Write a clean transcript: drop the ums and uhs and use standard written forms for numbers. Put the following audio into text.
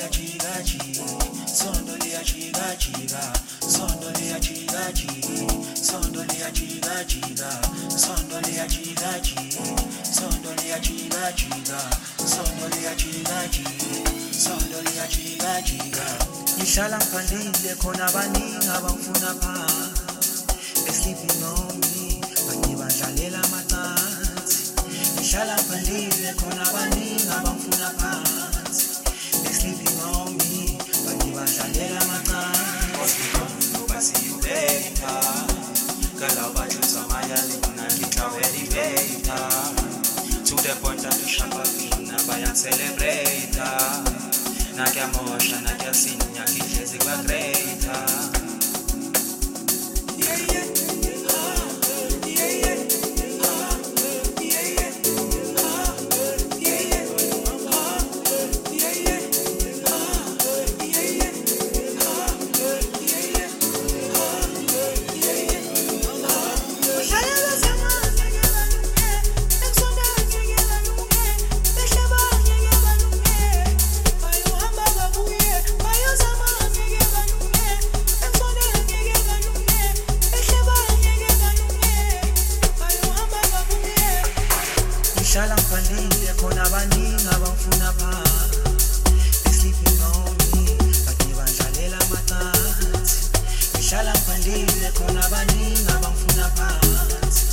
Ngihlala ngiphandile khona abaningi abangifuna phansi. They sleeping on me, bathi badlalela amacansi. Ngihlala ngiphandile khona abaningi abangifuna phansi. They sleeping on me, bathi badlalela amacansi. See you later. Girl, I'll buy you some Mayali and get a very later. To the point that you shop a buy and celebrate. Nakia motion, nakia sin, nakia jazzy wa greater. Yeah, yeah. Ngihlala ngiphandile khona abaningi abangifuna phansi. They sleeping on me, bathi badlalela amacansi. Ngihlala ngiphandile khona abaningi abangifuna phansi.